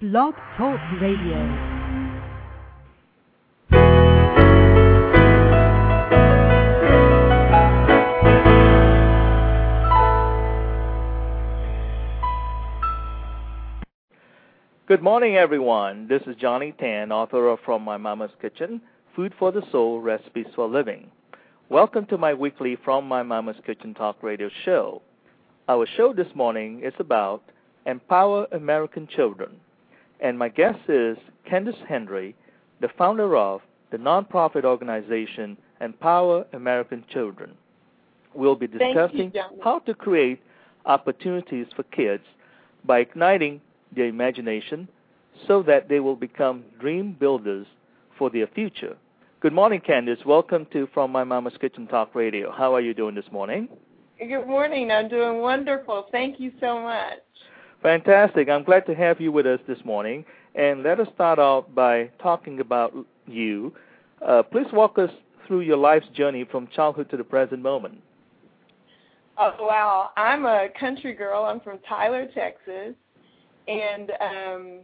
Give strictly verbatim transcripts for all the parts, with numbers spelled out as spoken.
Blog Talk Radio. Good morning, everyone. This is Johnny Tan, author of From My Mama's Kitchen, Food for the Soul, Recipes for Living. Welcome to my weekly From My Mama's Kitchen Talk Radio show. Our show this morning is about Empower American Children, and my guest is Candace Henry, the founder of the nonprofit organization Empower American Children. We'll be discussing you, how to create opportunities for kids by igniting their imagination so that they will become dream builders for their future. Good morning, Candace. Welcome to From My Mama's Kitchen Talk Radio. How are you doing this morning? Good morning. I'm doing wonderful. Thank you so much. Fantastic. I'm glad to have you with us this morning. And let us start out by talking about you. Uh, please walk us through your life's journey from childhood to the present moment. Oh, wow. I'm a country girl. I'm from Tyler, Texas. And um,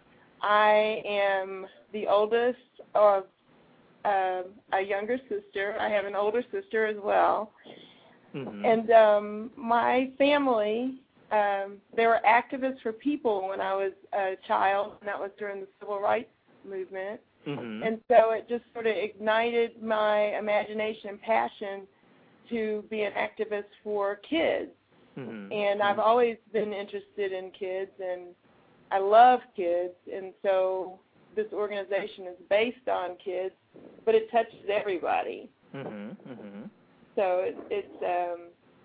I am the oldest of uh, a younger sister. I have an older sister as well. Mm-hmm. And um, my family, um, they were activists for people when I was a child, and that was during the Civil Rights Movement. Mm-hmm. And so it just sort of ignited my imagination and passion to be an activist for kids. Mm-hmm. And I've always been interested in kids, and I love kids, and so this organization is based on kids, but it touches everybody. Mm-hmm. Mm-hmm. So it, it's um,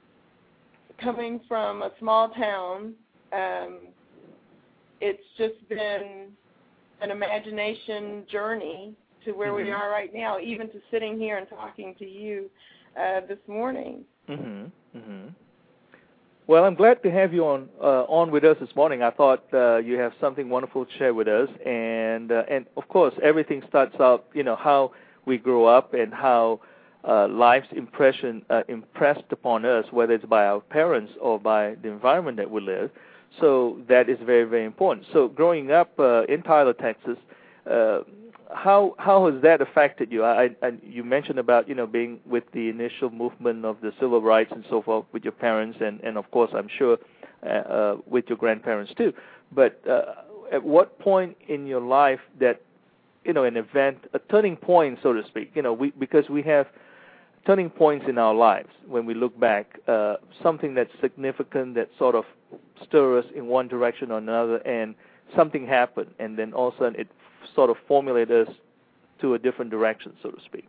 coming from a small town. Um, it's just been an imagination journey to where mm-hmm. we are right now, even to sitting here and talking to you uh, this morning. Mm-hmm. Mm-hmm. Well, I'm glad to have you on uh, on with us this morning. I thought uh, you have something wonderful to share with us, and uh, and of course, everything starts out, you know, how we grow up and how uh, life's impression uh, impressed upon us, whether it's by our parents or by the environment that we live. So that is very, very important. So growing up uh, in Tyler, Texas, uh, how how has that affected you? I, I you mentioned about, you know, being with the initial movement of the civil rights and so forth with your parents, and, and of course I'm sure uh, uh, with your grandparents too. But uh, at what point in your life that, you know, an event, a turning point, so to speak, you know, we because we have turning points in our lives when we look back, uh, something that's significant that sort of stir us in one direction or another, and something happened, and then all of a sudden it sort of formulate us to a different direction, so to speak?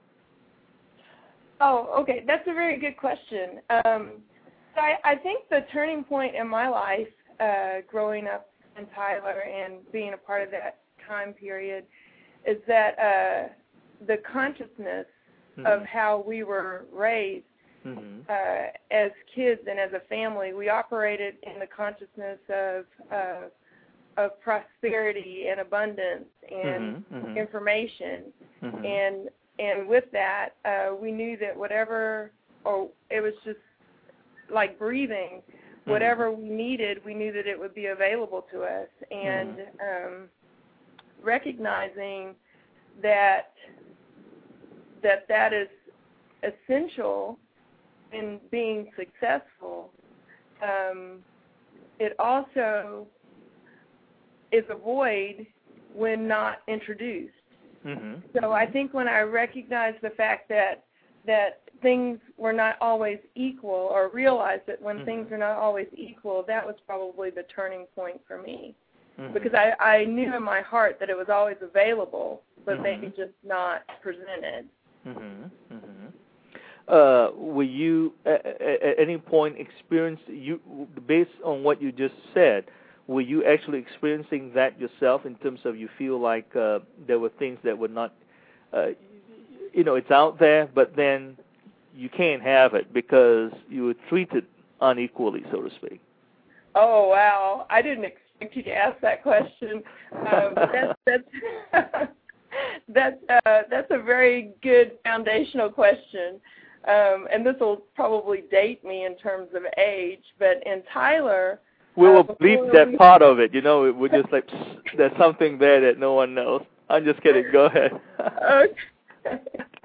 Oh, okay. That's a very good question. Um, so I, I think the turning point in my life, uh, growing up in Tyler and being a part of that time period, is that uh, the consciousness mm-hmm. of how we were raised mm-hmm. uh, as kids and as a family, we operated in the consciousness of uh, of prosperity and abundance and mm-hmm, mm-hmm. information. Mm-hmm. And and with that, uh, we knew that whatever, or it was just like breathing, mm-hmm. whatever we needed, we knew that it would be available to us. And mm-hmm. um, recognizing that, that that is essential in being successful, um, it also is a void when not introduced. Mm-hmm. So I think when I recognized the fact that that things were not always equal, or realized that when mm-hmm. things are not always equal, that was probably the turning point for me. Mm-hmm. Because I, I knew in my heart that it was always available, but mm-hmm. maybe just not presented. Mm-hmm. Mm-hmm. Uh, were you at, at any point experience, you, based on what you just said, were you actually experiencing that yourself in terms of you feel like uh, there were things that were not, uh, you know, it's out there, but then you can't have it because you were treated unequally, so to speak? Oh, wow. I didn't expect you to ask that question. Um, that's that's, that's, uh, that's a very good foundational question. Um, and this will probably date me in terms of age, but in Tyler, We will uh, bleep that we... part of it. You know, we're just like, there's something there that no one knows. I'm just kidding. Go ahead. Okay.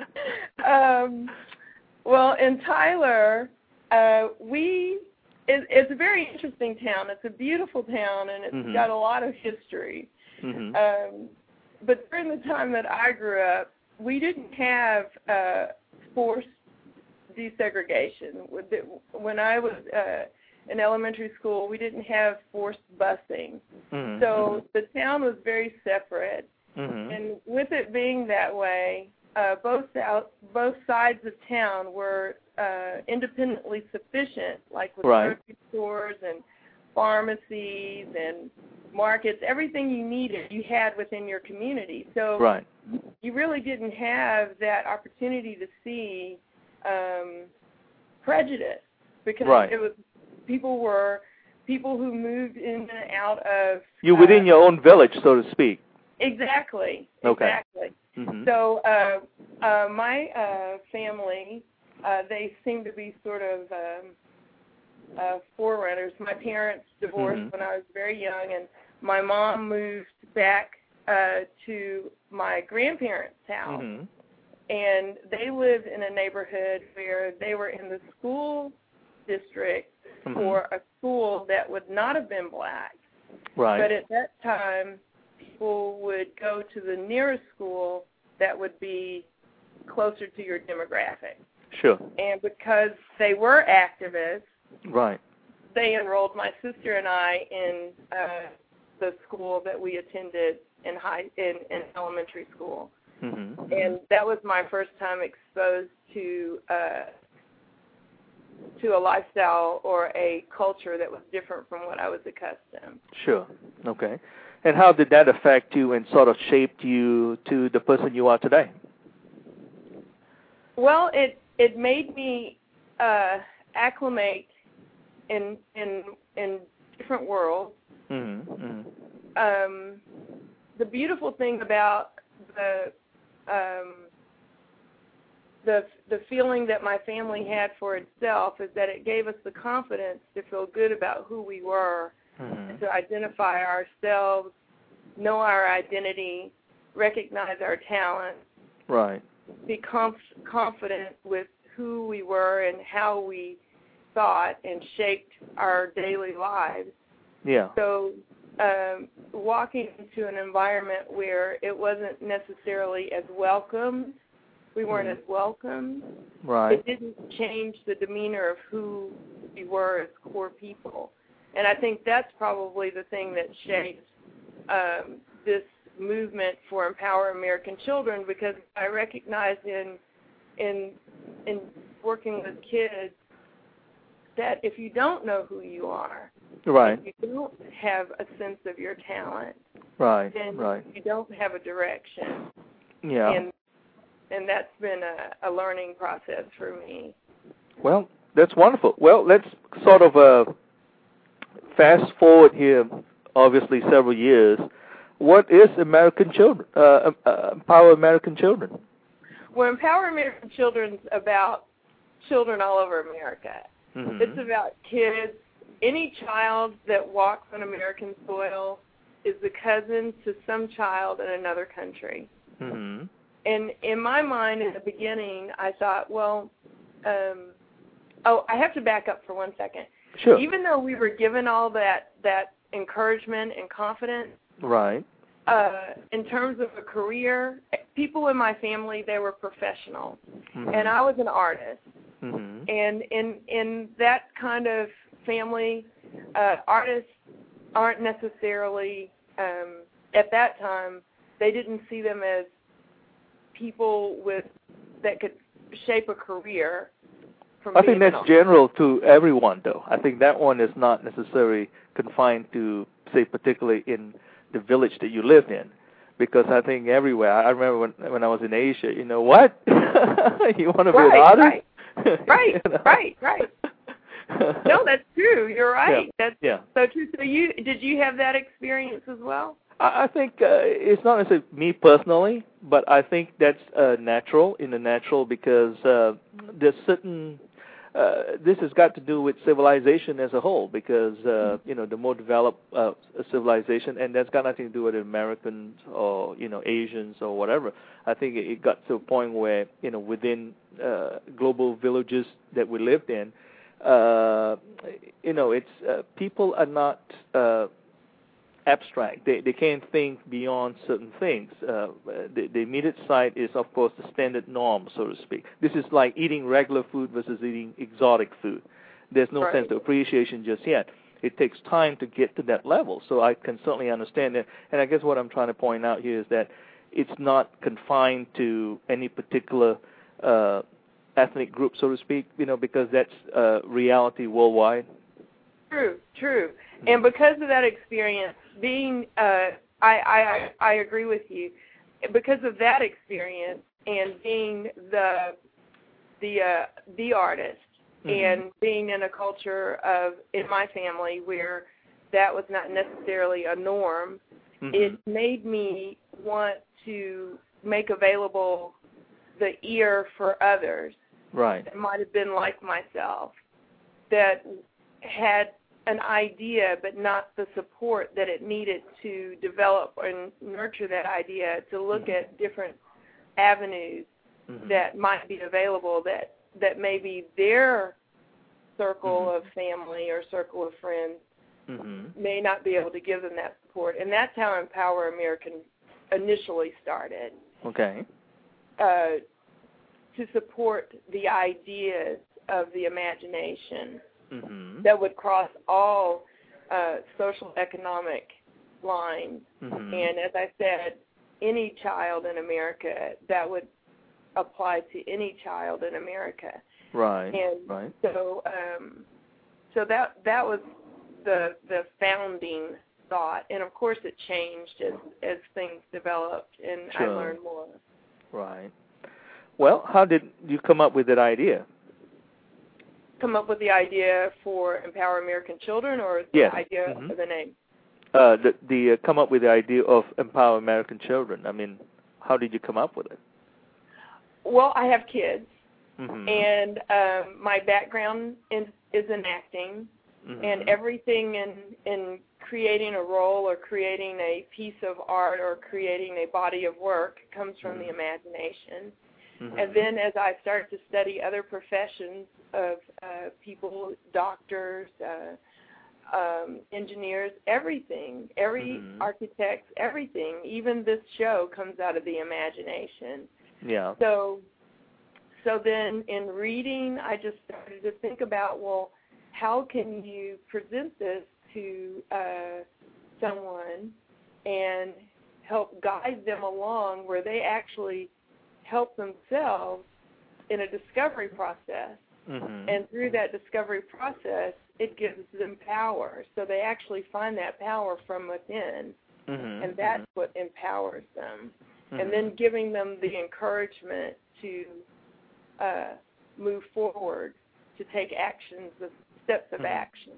um, well, in Tyler, uh, we it, it's a very interesting town. It's a beautiful town, and it's mm-hmm. got a lot of history. Mm-hmm. Um, but during the time that I grew up, we didn't have uh, forced desegregation. When I was uh, in elementary school, we didn't have forced busing. Mm-hmm. So the town was very separate. Mm-hmm. And with it being that way, uh, both south, both sides of town were uh, independently sufficient, like with right. grocery stores and pharmacies and markets. Everything you needed, you had within your community. So right. you really didn't have that opportunity to see um, prejudice because right. it was people were people who moved in and out of. You're within uh, your own village, so to speak. Exactly. Okay. Exactly. Mm-hmm. So uh, uh, my uh, family, uh, they seem to be sort of um, uh, forerunners. My parents divorced mm-hmm. when I was very young, and my mom moved back uh, to my grandparents' house. Mm-hmm. And they lived in a neighborhood where they were in the school district mm-hmm. for a school that would not have been black. Right. But at that time, people would go to the nearest school that would be closer to your demographic. Sure. And because they were activists, right, they enrolled my sister and I in uh, the school that we attended in high in, in elementary school. Mm-hmm. And that was my first time exposed to uh, to a lifestyle or a culture that was different from what I was accustomed. Sure. Okay. And how did that affect you and sort of shaped you to the person you are today? Well, it it made me uh, acclimate in in in different worlds. Mm-hmm. Mm-hmm. Um, the beautiful thing about the um, the the feeling that my family had for itself is that it gave us the confidence to feel good about who we were. Mm-hmm. And to identify ourselves, know our identity, recognize our talent, right? Be conf- confident with who we were and how we thought and shaped our daily lives. Yeah. So um, walking into an environment where it wasn't necessarily as welcome, we weren't mm-hmm. as welcome. Right. It didn't change the demeanor of who we were as core people. And I think that's probably the thing that shaped um, this movement for Empower American Children, because I recognize in in in working with kids that if you don't know who you are, right, if you don't have a sense of your talent, right, then right. you don't have a direction. Yeah. And and that's been a, a learning process for me. Well, that's wonderful. Well, let's sort of uh, fast forward here, obviously several years. What is American Children, uh, uh, Empower American Children? Well, Empower American Children's about children all over America. Mm-hmm. It's about kids. Any child that walks on American soil is the cousin to some child in another country. Mm-hmm. And in my mind, in the beginning, I thought, well, um, oh, I have to back up for one second. Sure. Even though we were given all that, that encouragement and confidence, right. Uh, in terms of a career, people in my family, they were professionals, mm-hmm. and I was an artist. Mm-hmm. And in in that kind of family, uh, artists aren't necessarily, um, at that time, they didn't see them as people with that could shape a career. From I think that's an general to everyone, though. I think that one is not necessarily confined to, say, particularly in the village that you lived in, because I think everywhere. I remember when when I was in Asia, you know, what? You want to be right, an artist? Right, right, you know? right, right. No, that's true. You're right. Yeah. That's yeah. so true. So you did you have that experience as well? I, I think uh, it's not necessarily me personally, but I think that's uh, natural in the natural because uh, there's certain uh, this has got to do with civilization as a whole, because uh, you know, the more developed uh, a civilization, and that's got nothing to do with Americans or, you know, Asians or whatever. I think it, it got to a point where, you know, within uh, global villages that we lived in, uh, you know, it's uh, people are not uh, abstract. They they can't think beyond certain things. Uh, the, the immediate sight is, of course, the standard norm, so to speak. This is like eating regular food versus eating exotic food. There's no Right. sense of appreciation just yet. It takes time to get to that level, so I can certainly understand that. And I guess what I'm trying to point out here is that it's not confined to any particular uh, ethnic group, so to speak, you know, because that's uh, reality worldwide. True, true. And because of that experience, being, uh, I, I, I agree with you. Because of that experience and being the, the, uh, the artist, mm-hmm. and being in a culture of, in my family, where that was not necessarily a norm, mm-hmm. it made me want to make available the ear for others. Right. That might have been like myself, that had an idea but not the support that it needed to develop and nurture that idea, to look mm-hmm. at different avenues mm-hmm. that might be available, that, that maybe their circle mm-hmm. of family or circle of friends mm-hmm. may not be able to give them that support. And that's how Empower American initially started. Okay. Uh, to support the ideas of the imagination mm-hmm. that would cross all uh, social economic lines. Mm-hmm. And as I said, any child in America, that would apply to any child in America. Right. And right. so, um, so that that was the the founding thought, and of course it changed as as things developed, and sure. I learned more. Right. Well, how did you come up with that idea? Come up with the idea for Empower American Children, or yes. the idea mm-hmm. of the name? Uh, the the uh, come up with the idea of Empower American Children. I mean, how did you come up with it? Well, I have kids, mm-hmm. and um, my background in, is in acting, mm-hmm. and everything in in creating a role or creating a piece of art or creating a body of work comes from mm-hmm. the imagination. Mm-hmm. And then as I started to study other professions of uh, people, doctors, uh, um, engineers, everything, every mm-hmm. architect, everything, even this show comes out of the imagination. Yeah. So, so then in reading, I just started to think about, well, how can you present this to uh, someone and help guide them along where they actually help themselves in a discovery process. Mm-hmm. And through that discovery process, it gives them power. So they actually find that power from within, mm-hmm. and that's mm-hmm. what empowers them. Mm-hmm. And then giving them the encouragement to uh, move forward, to take actions, of steps of mm-hmm. action.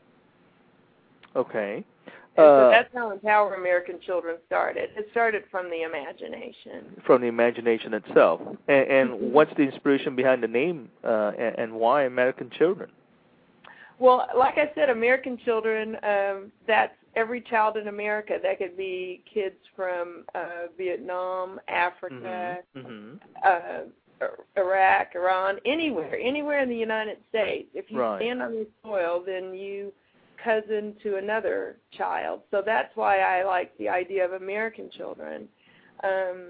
Okay. And uh, so that's how Empower American Children started. It started from the imagination. From the imagination itself. And, and mm-hmm. what's the inspiration behind the name, uh, and, and why American Children? Well, like I said, American Children, um, that's every child in America. That could be kids from uh, Vietnam, Africa, mm-hmm. uh, Iraq, Iran, anywhere, anywhere in the United States. If you right. stand on this soil, then you cousin to another child. So that's why I like the idea of American Children. Um,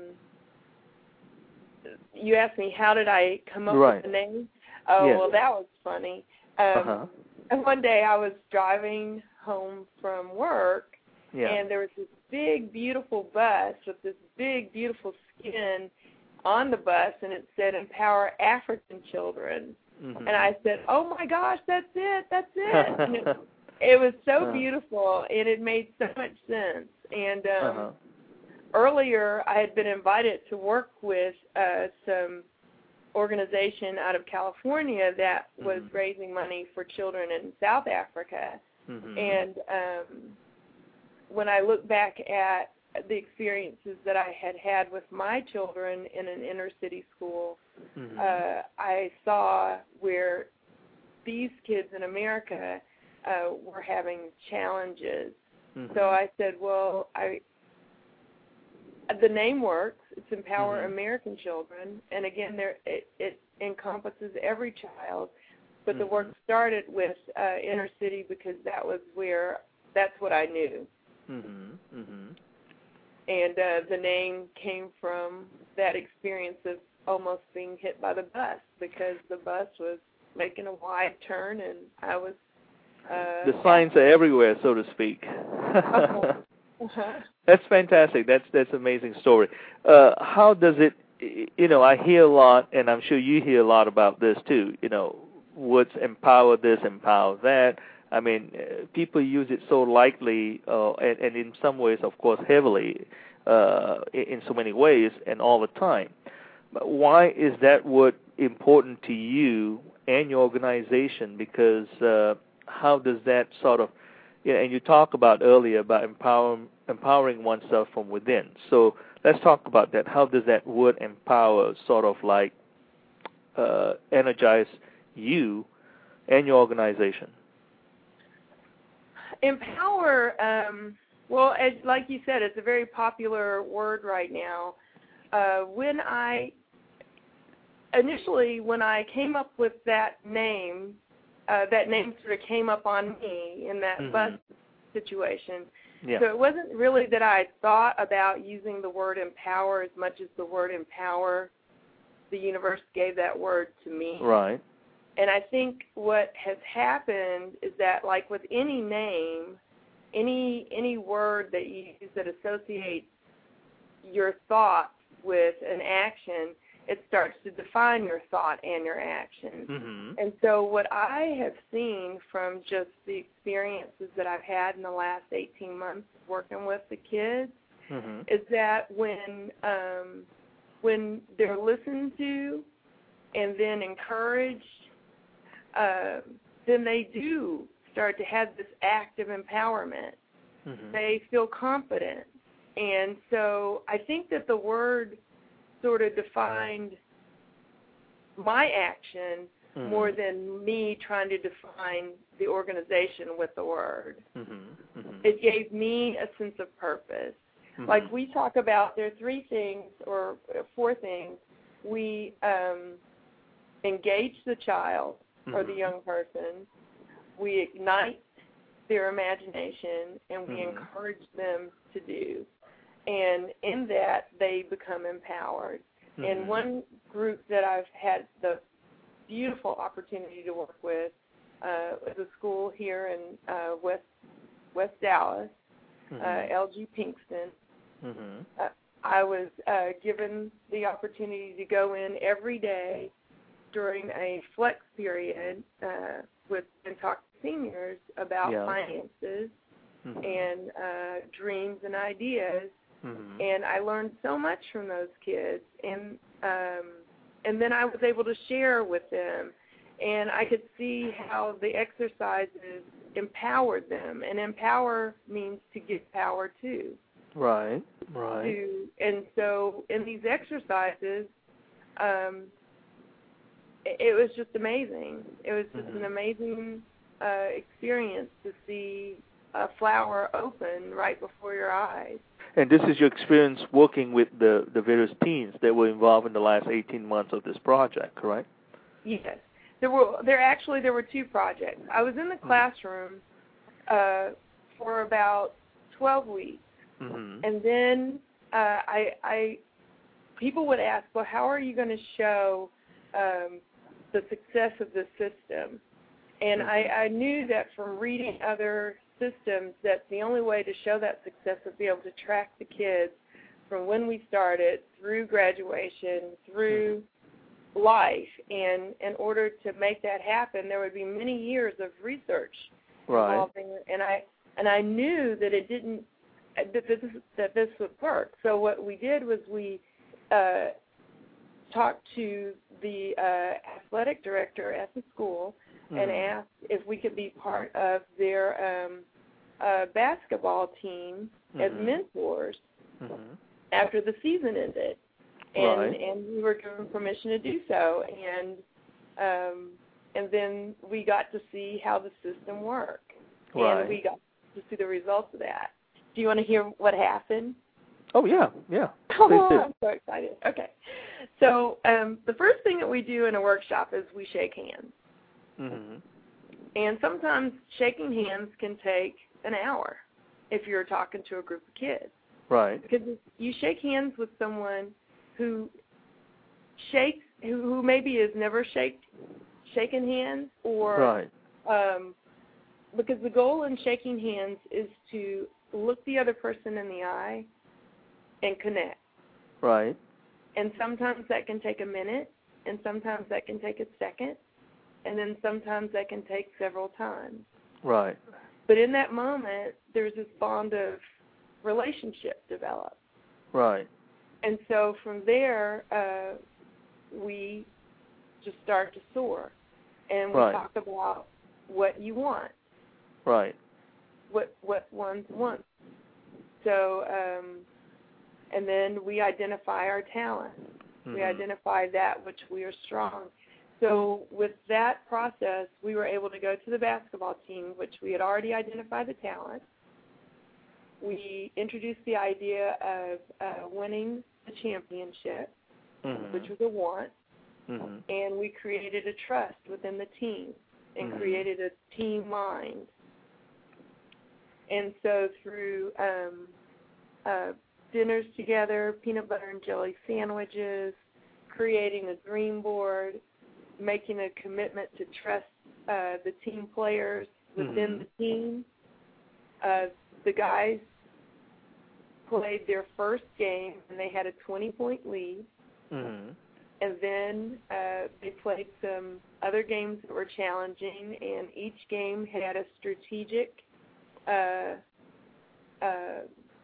you asked me, how did I come up right. with the name? Oh, yes. Well, that was funny. Um, uh-huh. And one day I was driving home from work, yeah. and there was this big, beautiful bus with this big, beautiful skin on the bus, and it said, Empower African Children. Mm-hmm. And I said, oh, my gosh, that's it, that's it. And it It was so uh-huh. beautiful, and it made so much sense. And um, uh-huh. earlier, I had been invited to work with uh, some organization out of California that mm-hmm. was raising money for children in South Africa. Mm-hmm. And um, when I look back at the experiences that I had had with my children in an inner city school, mm-hmm. uh, I saw where these kids in America uh, were having challenges. Mm-hmm. So I said, well, I the name works. It's Empower mm-hmm. American Children, and again, there it, it encompasses every child. But mm-hmm. the work started with uh, inner city because that was where that's what I knew. Mm-hmm. Mm-hmm. And uh, the name came from that experience of almost being hit by the bus because the bus was making a wide turn and I was... Uh, the signs are everywhere, so to speak. uh-huh. Uh-huh. That's fantastic. That's that's an amazing story. Uh, how does it, you know, I hear a lot, and I'm sure you hear a lot about this too, you know, what's empower this, empower that. I mean, uh, people use it so lightly uh, and, and in some ways, of course, heavily uh, in, in so many ways and all the time. But why is that word important to you and your organization? Because uh, how does that sort of, you know, and you talked about earlier about empower, empowering oneself from within. So let's talk about that. How does that word empower sort of like uh, energize you and your organization? Empower, um, well, as, like you said, it's a very popular word right now. Uh, when I, initially, when I came up with that name, uh, that name sort of came up on me in that mm-hmm. bus situation. Yeah. So it wasn't really that I thought about using the word empower as much as the word empower. The universe gave that word to me. Right. And I think what has happened is that, like with any name, any any word that you use that associates your thoughts with an action, it starts to define your thought and your action. Mm-hmm. And so what I have seen from just the experiences that I've had in the last eighteen months working with the kids mm-hmm. is that when um, when they're listened to and then encouraged, Uh, then they do start to have this act of empowerment. Mm-hmm. They feel confident. And so I think that the word sort of defined my action mm-hmm. more than me trying to define the organization with the word. Mm-hmm. Mm-hmm. It gave me a sense of purpose. Mm-hmm. Like we talk about, there are three things or four things. We um, engage the child, or the young person, we ignite their imagination, and we mm-hmm. encourage them to do. And in that, they become empowered. Mm-hmm. And one group that I've had the beautiful opportunity to work with uh, is a school here in uh, West West Dallas, mm-hmm. uh, L G Pinkston. Mm-hmm. Uh, I was uh, given the opportunity to go in every day during a flex period uh, with and talk to seniors about yeah. finances mm-hmm. and uh, dreams and ideas. Mm-hmm. And I learned so much from those kids. And um, and then I was able to share with them. And I could see how the exercises empowered them. And empower means to give power to. Right, right. To, and so in these exercises, um, it was just amazing. It was just mm-hmm. an amazing uh, experience to see a flower open right before your eyes. And this is your experience working with the, the various teens that were involved in the last eighteen months of this project, correct? Yes. There were there actually there were two projects. I was in the classroom uh, for about twelve weeks, mm-hmm. and then uh, I, I people would ask, well, how are you going to show um, the success of the system? And mm-hmm. I, I knew that from reading other systems that the only way to show that success would be able to track the kids from when we started through graduation, through mm-hmm. life. And in order to make that happen, there would be many years of research right. involving it. And I and I knew that it didn't that this that this would work. So what we did was we uh, talked to the uh, athletic director at the school mm-hmm. and asked if we could be part of their um, uh, basketball team mm-hmm. as mentors mm-hmm. after the season ended. And right. and we were given permission to do so. And um, and then we got to see how the system worked, right. and we got to see the results of that. Do you want to hear what happened? Oh, yeah, yeah. Oh, I'm so excited. Okay. So um, the first thing that we do in a workshop is we shake hands. Mm-hmm. And sometimes shaking hands can take an hour if you're talking to a group of kids. Right. Because if you shake hands with someone who shakes, who, who maybe has never shake, shaken hands, or right. um, because the goal in shaking hands is to look the other person in the eye and connect. Right. And sometimes that can take a minute, and sometimes that can take a second, and then sometimes that can take several times. Right. But in that moment, there's this bond of relationship developed. Right. And so from there, uh, we just start to soar, and we right. talk about what you want. Right. What what one wants. So, um, and then we identify our talent. Mm-hmm. We identify that which we are strong. So with that process, we were able to go to the basketball team, which we had already identified the talent. We introduced the idea of uh, winning the championship, mm-hmm. which was a want, mm-hmm. and we created a trust within the team and mm-hmm. created a team mind. And so through um, uh, dinners together, peanut butter and jelly sandwiches, creating a dream board, making a commitment to trust uh, the team players within mm-hmm. the team, uh, the guys played their first game, and they had a twenty-point lead. Mm-hmm. And then uh, they played some other games that were challenging, and each game had a strategic uh, uh,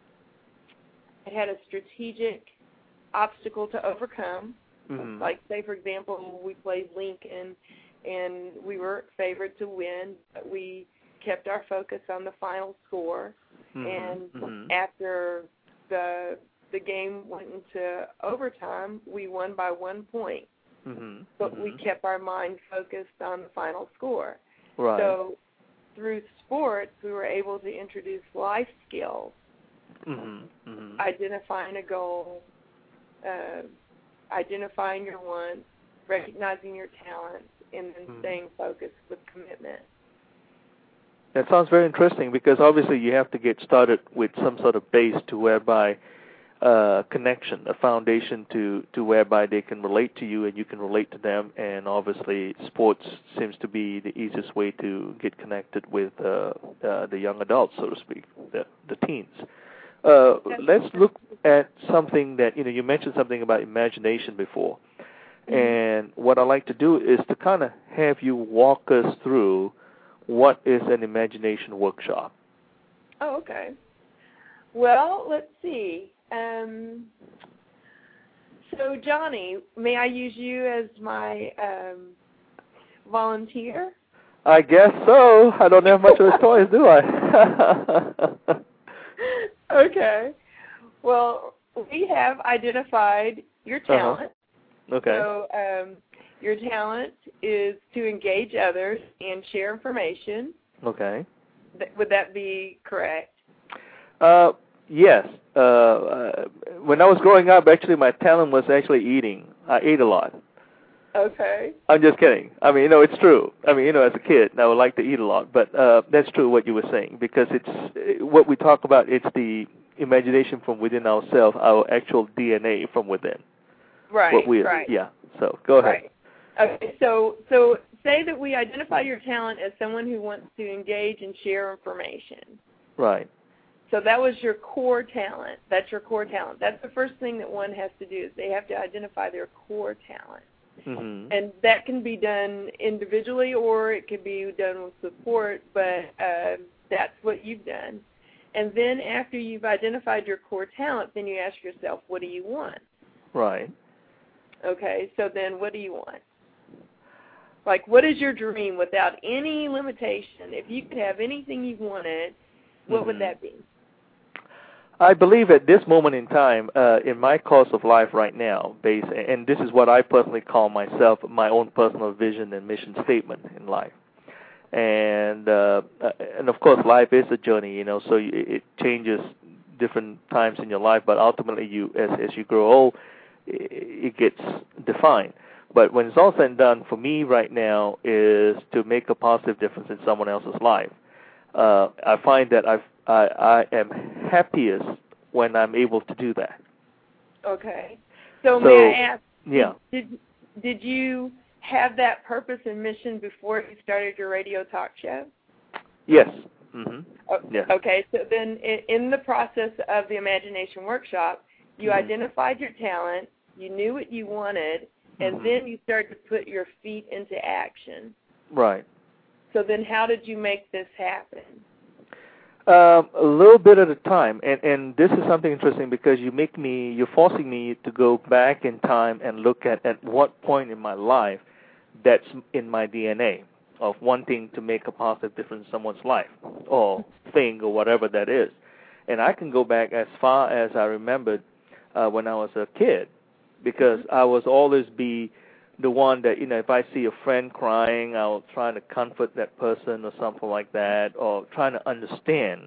it had a strategic obstacle to overcome. Mm-hmm. Like, say, for example, we played Lincoln, and we were favored to win, but we kept our focus on the final score. Mm-hmm. And mm-hmm. after the the game went into overtime, we won by one point. Mm-hmm. But mm-hmm. we kept our mind focused on the final score. Right. So through sports, we were able to introduce life skills, mm-hmm. Mm-hmm. identifying a goal, uh, identifying your wants, recognizing your talents, and then mm-hmm. staying focused with commitment. That sounds very interesting, because obviously you have to get started with some sort of base to whereby uh, connection, a foundation to, to whereby they can relate to you and you can relate to them, and obviously sports seems to be the easiest way to get connected with uh, uh, the young adults, so to speak, the, the teens. Uh, let's look at something that, you know, you mentioned something about imagination before. Mm-hmm. And what I like to do is to kind of have you walk us through what is an imagination workshop. Oh, okay. Well, let's see. Um, so, Johnny, may I use you as my um, volunteer? I guess so. I don't have much of a choice, do I? Okay. Well, we have identified your talent. Uh-huh. Okay. So um, your talent is to engage others and share information. Okay. Th- would that be correct? Uh, yes. Uh, uh, when I was growing up, actually, my talent was actually eating. I ate a lot. Okay. I'm just kidding. I mean, you know, it's true. I mean, you know, as a kid, I would like to eat a lot. But uh, that's true what you were saying, because it's what we talk about, it's the imagination from within ourselves, our actual D N A from within. Right, what we, right. Yeah, so go ahead. Right. Okay, so, so say that we identify your talent as someone who wants to engage and share information. Right. So that was your core talent. That's your core talent. That's the first thing that one has to do, is they have to identify their core talent. Mm-hmm. And that can be done individually, or it can be done with support, but uh, that's what you've done. And then after you've identified your core talent, then you ask yourself, what do you want? Right. Okay, so then what do you want? Like, what is your dream without any limitation? If you could have anything you wanted, what mm-hmm. would that be? I believe at this moment in time, uh, in my course of life right now, based, and this is what I personally call myself, my own personal vision and mission statement in life. And uh, and of course, life is a journey, you know, so it changes different times in your life, but ultimately, you as as you grow old, it gets defined. But when it's all said and done, for me right now is to make a positive difference in someone else's life. Uh, I find that I've, I I am happiest when I'm able to do that. Okay. So, so may I ask? Yeah. Did did you have that purpose and mission before you started your radio talk show? Yes. Mm-hmm. Oh, yes. Okay. So then, in, in the process of the Imagination Workshop, you mm-hmm. identified your talent, you knew what you wanted, and mm-hmm. then you started to put your feet into action. Right. So then how did you make this happen? Um, a little bit at a time, and and this is something interesting because you make me, you're forcing me to go back in time and look at at what point in my life that's in my D N A of wanting to make a positive difference in someone's life or thing or whatever that is. And I can go back as far as I remembered uh, when I was a kid, because I was always be the one that, you know, if I see a friend crying, I'll try to comfort that person or something like that, or trying to understand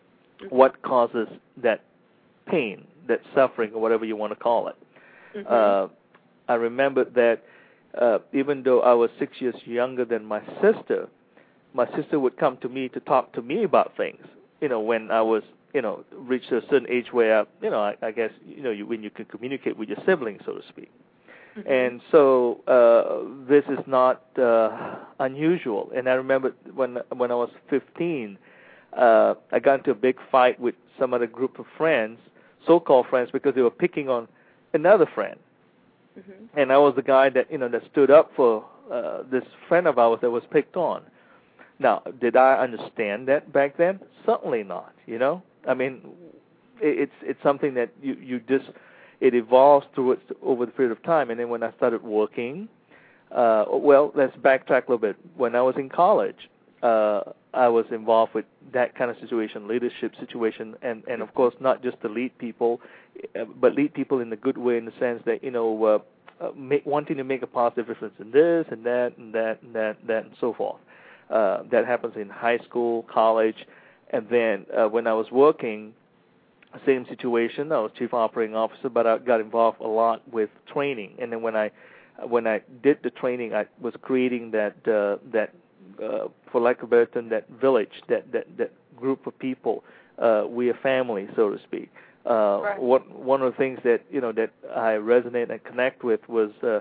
what causes that pain, that suffering, or whatever you want to call it. Mm-hmm. Uh, I remember that uh, even though I was six years younger than my sister, my sister would come to me to talk to me about things, you know, when I was, you know, reached a certain age where, you know, I, I guess, you know, you, when you can communicate with your siblings, so to speak. Mm-hmm. And so uh, this is not uh, unusual. And I remember when when I was fifteen, uh, I got into a big fight with some other group of friends, so-called friends, because they were picking on another friend. Mm-hmm. And I was the guy that, you know, that stood up for uh, this friend of ours that was picked on. Now, did I understand that back then? Certainly not. You know, I mean, it's it's something that you you just it evolves through it over the period of time. And then when I started working, uh, well, let's backtrack a little bit. When I was in college, uh, I was involved with that kind of situation, leadership situation, and, and of course not just to lead people, but lead people in a good way in the sense that, you know, uh, uh, make, wanting to make a positive difference in this and that and that and that and that and so forth. Uh, that happens in high school, college, and then uh, when I was working, same situation. I was chief operating officer, but I got involved a lot with training. And then when I when I did the training, I was creating that uh, that uh, for lack of a better term, that village, that that that group of people. Uh, we a family, so to speak. Uh, right. One one of the things that you know that I resonate and connect with was uh,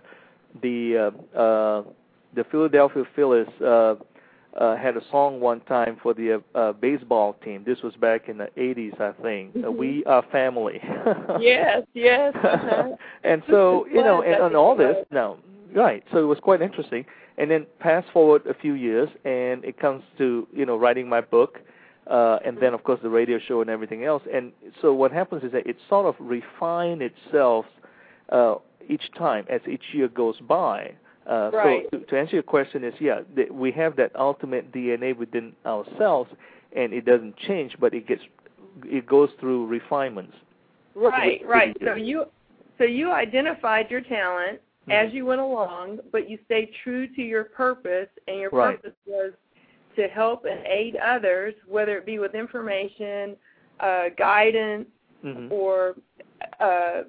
the uh, uh, the Philadelphia Phillies. Uh, Uh, had a song one time for the uh, uh, baseball team. This was back in the eighties, I think. Mm-hmm. Uh, we are family. yes, yes. Uh-huh. And so, you know, and, and all this, no, right. So it was quite interesting. And then fast forward a few years, and it comes to, you know, writing my book, uh, and then, of course, the radio show and everything else. And so what happens is that it sort of refined itself uh, each time as each year goes by. Uh, right. So to, to answer your question is, yeah, th- we have that ultimate D N A within ourselves, and it doesn't change, but it gets, it goes through refinements. Right, right. So you, so you identified your talent mm-hmm. as you went along, but you stayed true to your purpose, and your right. purpose was to help and aid others, whether it be with information, uh, guidance, mm-hmm. or uh,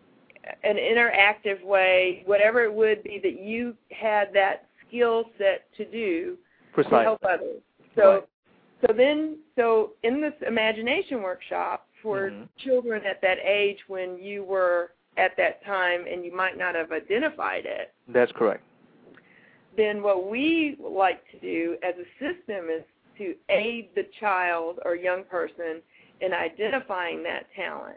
an interactive way, whatever it would be that you had that skill set to do Precisely. to help others. So, right. so then, so in this imagination workshop for mm-hmm. children at that age when you were at that time and you might not have identified it. That's correct. Then what we like to do as a system is to aid the child or young person in identifying that talent,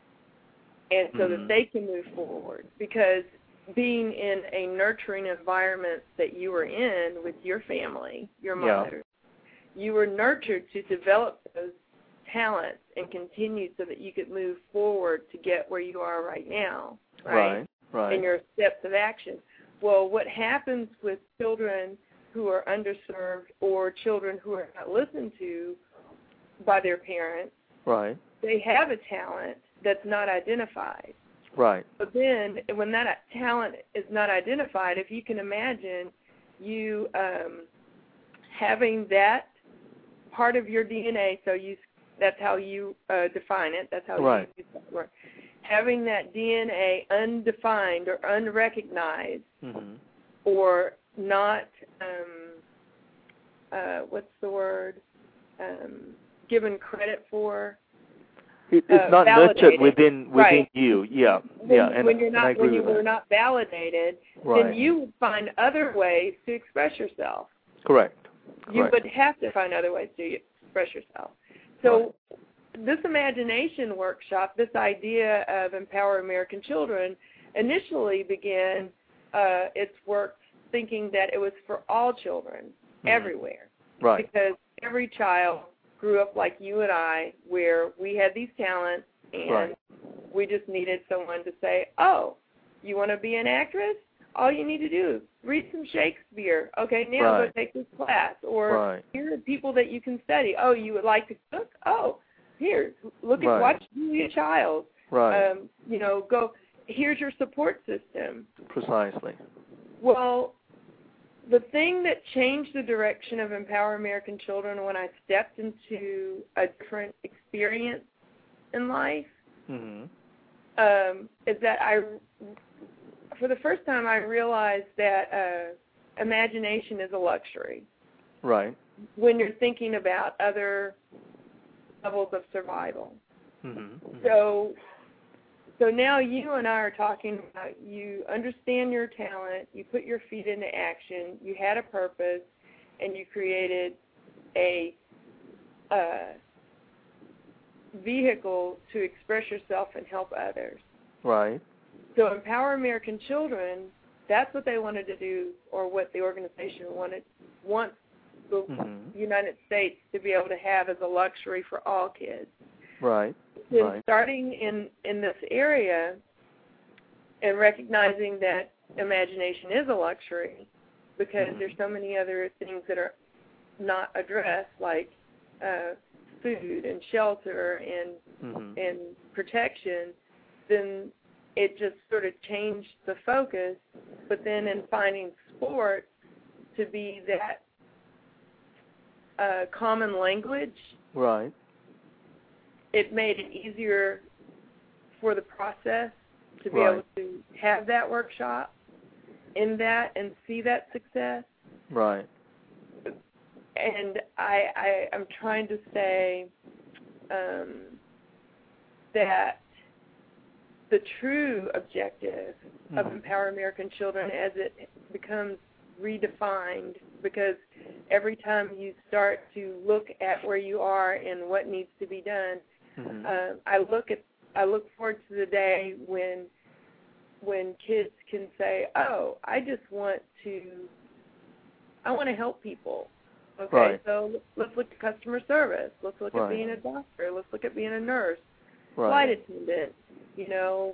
and so mm-hmm. that they can move forward. Because being in a nurturing environment that you were in with your family, your mother, yeah. you were nurtured to develop those talents and continue so that you could move forward to get where you are right now, right? Right, right. In your steps of action. Well, what happens with children who are underserved or children who are not listened to by their parents, right. they have a talent that's not identified. Right. But then when that talent is not identified, if you can imagine you um, having that part of your D N A, so you that's how you uh, define it, that's how right. you use that word. Having that D N A undefined or unrecognized mm-hmm. or not, um, uh, what's the word, um, given credit for. It, it's uh, not validated. nurtured within within right. you, yeah, when, yeah, and, when you're not, and I agree when you with were that. not validated, right. then you would find other ways to express yourself. Correct. You Correct. would have to find other ways to express yourself. So right. this imagination workshop, this idea of Empower American Children, initially began uh, its work thinking that it was for all children, mm-hmm. everywhere. Right. Because every child grew up like you and I, where we had these talents, and right. we just needed someone to say, oh, you want to be an actress? All you need to do is read some Shakespeare. Okay, now right. go take this class. Or right. here are people that you can study. Oh, you would like to cook? Oh, here, look at, right. watch Julia Childs. Right. Um, you know, go, here's your support system. Precisely. Well, the thing that changed the direction of Empower American Children when I stepped into a different experience in life mm-hmm. um, is that I, for the first time, I realized that uh, imagination is a luxury. Right. When you're thinking about other levels of survival. Mm-hmm. Mm-hmm. So So now you and I are talking about you understand your talent, you put your feet into action, you had a purpose, and you created a uh, vehicle to express yourself and help others. Right. So Empower American Children, that's what they wanted to do, or what the organization wanted wants the mm-hmm. United States to be able to have as a luxury for all kids. Right. And right. starting in, in this area and recognizing that imagination is a luxury because mm-hmm. there's so many other things that are not addressed, like uh, food and shelter and mm-hmm. and protection, then it just sort of changed the focus. But then in finding sport to be that uh, common language, right. it made it easier for the process to be right. able to have that workshop in that and see that success. Right. And I, I, I'm trying to say um, that the true objective mm-hmm. of Empower American Children as it becomes redefined, because every time you start to look at where you are and what needs to be done, mm-hmm. uh, I look at I look forward to the day when when kids can say, "Oh, I just want to I want to help people." Okay, right. so let's look at customer service. Let's look right. at being a doctor. Let's look at being a nurse, right. flight attendant. You know,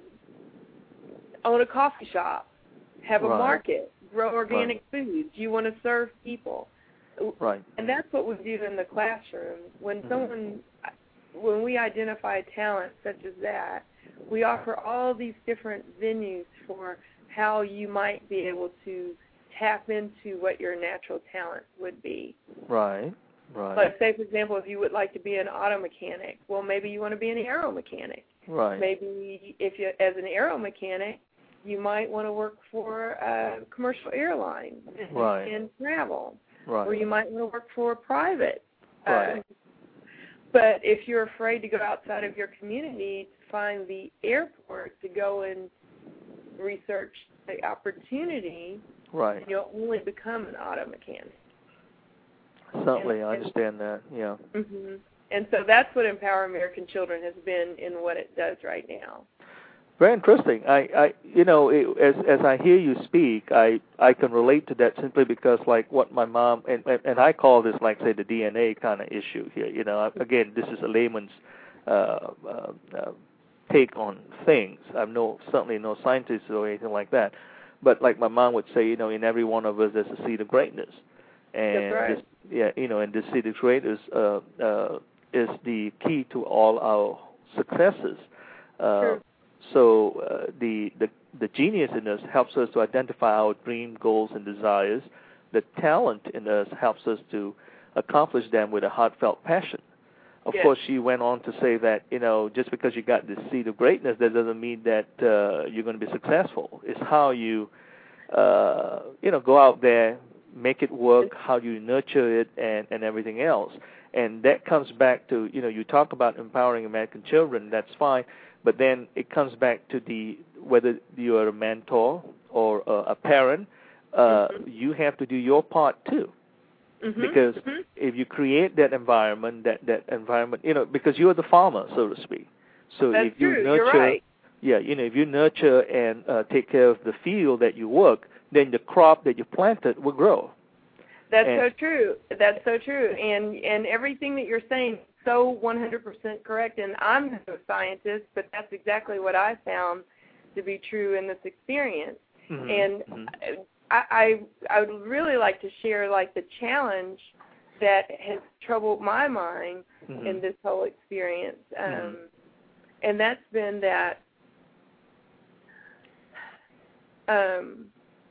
own a coffee shop, have a right. market, grow organic right. foods. You want to serve people, right? And that's what we do in the classroom. When mm-hmm. someone, when we identify talent such as that, we offer all these different venues for how you might be able to tap into what your natural talent would be. Right, right. Like, say, for example, if you would like to be an auto mechanic, well, maybe you want to be an aero mechanic. Right. Maybe if you, as an aero mechanic, you might want to work for a commercial airline right. and travel. Right. Or you might want to work for a private. Right. Uh, but if you're afraid to go outside of your community to find the airport to go and research the opportunity, right. you'll only become an auto mechanic. Certainly, and, I understand that, yeah. Mm-hmm. And so that's what Empower American Children has been in what it does right now. Very interesting. I, I you know, it, as as I hear you speak, I, I can relate to that simply because, like, what my mom, and, and, and I call this, like, say, the D N A kind of issue here. You know, again, this is a layman's uh, uh, uh, take on things. I'm no certainly no scientist or anything like that. But like my mom would say, you know, in every one of us there's a seed of greatness. And That's right. this, yeah, you know, and this seed of greatness uh, uh, is the key to all our successes. Uh, True. so uh, the, the the genius in us helps us to identify our dream, goals, and desires. The talent in us helps us to accomplish them with a heartfelt passion. Of yes. course, she went on to say that, you know, just because you got the seed of greatness, that doesn't mean that uh, you're going to be successful. It's how you, uh, you know, go out there, make it work, how you nurture it, and, and everything else. And that comes back to, you know, you talk about empowering American children, that's fine, but then it comes back to the whether you're a mentor or a, a parent, uh, mm-hmm. you have to do your part too. Mm-hmm. Because mm-hmm. if you create that environment, that, that environment, you know, because you're the farmer, so to speak. So That's if you true. nurture, You're right. yeah, you know, if you nurture and uh, take care of the field that you work, then the crop that you planted will grow. That's and, so true. That's so true. And and everything that you're saying is so one hundred percent correct. And I'm no scientist, but that's exactly what I found to be true in this experience. Mm-hmm. And mm-hmm. I, I I would really like to share like the challenge that has troubled my mind mm-hmm. in this whole experience, um, mm-hmm. and that's been that um,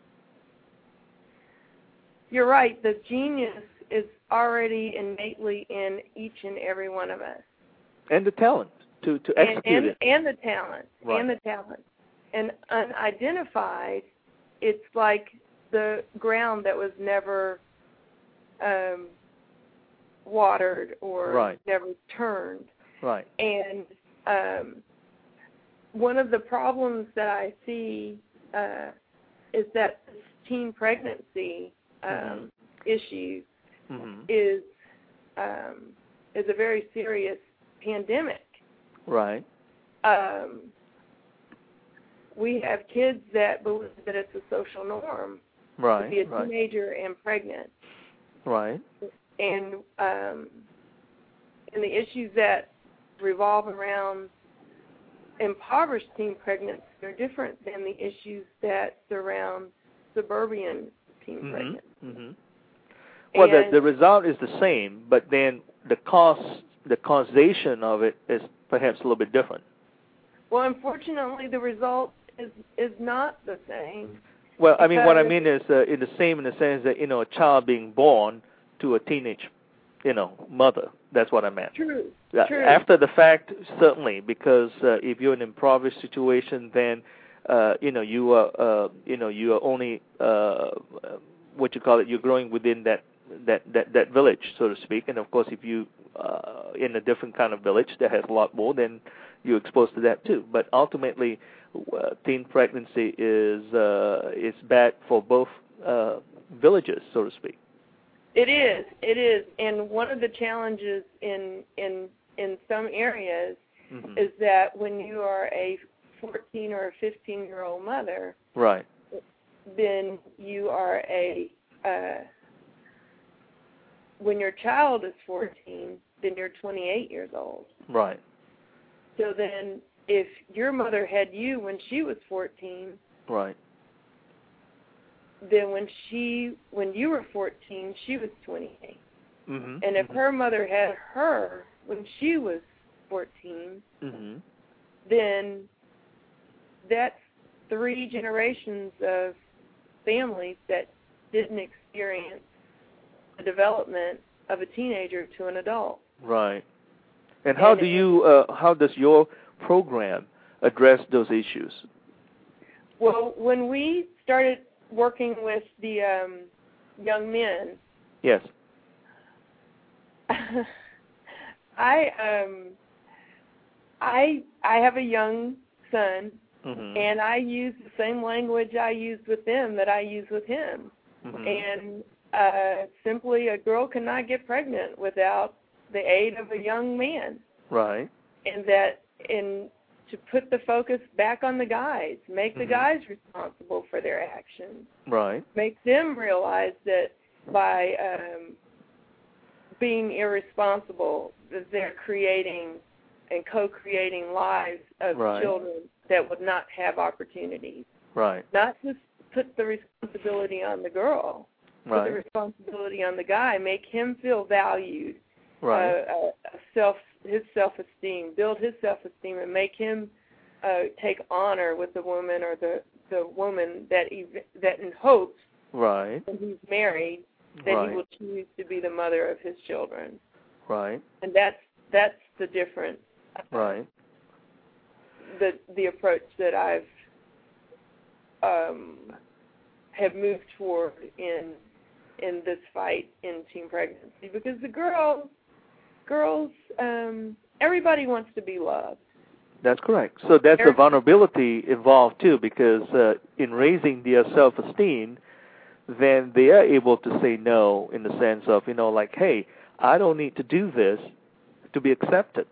you're right. The genius is already innately in each and every one of us, and the talent to to execute and, and, it, and the talent, right. and the talent, and unidentified. It's like the ground that was never um, watered or right. never turned. Right. And um, one of the problems that I see uh, is that this teen pregnancy um, mm-hmm. issue mm-hmm. is um, is a very serious pandemic. Right. Um, we have kids that believe that it's a social norm right, to be a right. teenager and pregnant. Right. And um, and the issues that revolve around impoverished teen pregnancy are different than the issues that surround suburban teen mm-hmm. pregnancy. Mm-hmm. Well, the, And the result is the same, but then the cost, the causation of it is perhaps a little bit different. Well, unfortunately, the result is is not the same. Well, I mean, what I mean is uh, in the same in the sense that, you know, a child being born to a teenage, you know, mother. That's what I meant. True. Uh, True. After the fact, certainly, because uh, if you're in an impoverished situation, then uh, you know you are, uh, you know, you are only uh, what you call it. You're growing within that that that that village, so to speak. And of course, if you uh, in a different kind of village that has a lot more, then you're exposed to that too. But ultimately, uh, teen pregnancy is uh, is bad for both uh, villages, so to speak. It is. It is. And one of the challenges in in in some areas mm-hmm. is that when you are a fourteen or a fifteen-year-old mother, right, then you are a uh, when your child is fourteen, then you're twenty-eight years old. Right. So then, if your mother had you when she was fourteen, right, then when she when you were fourteen, she was twenty-eight. Mm-hmm. And if mm-hmm. her mother had her when she was fourteen, mm-hmm. then that's three generations of families that didn't experience the development of a teenager to an adult. Right. And how and do you, uh, how does your program address those issues? Well, when we started working with the um, young men, yes, I um, I I have a young son, mm-hmm. and I use the same language I used with them that I use with him, mm-hmm. and uh, simply a girl cannot get pregnant without the aid of a young man. Right. And that in to put the focus back on the guys, make the mm-hmm. guys responsible for their actions. Right. Make them realize that by um, being irresponsible, that they're creating and co-creating lives of right. children that would not have opportunities. Right. Not just put the responsibility on the girl, right. put the responsibility on the guy, make him feel valued, right. uh, uh, self his self-esteem, build his self-esteem, and make him uh, take honor with the woman or the the woman that he, that in hopes right. when he's married that right. he will choose to be the mother of his children. Right. And that's that's the difference. Right. The the approach that I've um, have moved toward in in this fight in teen pregnancy, because the girls girls um, everybody wants to be loved. That's correct. So that's a vulnerability involved too, because uh, in raising their self-esteem, then they are able to say no in the sense of, you know, like, hey, I don't need to do this to be accepted.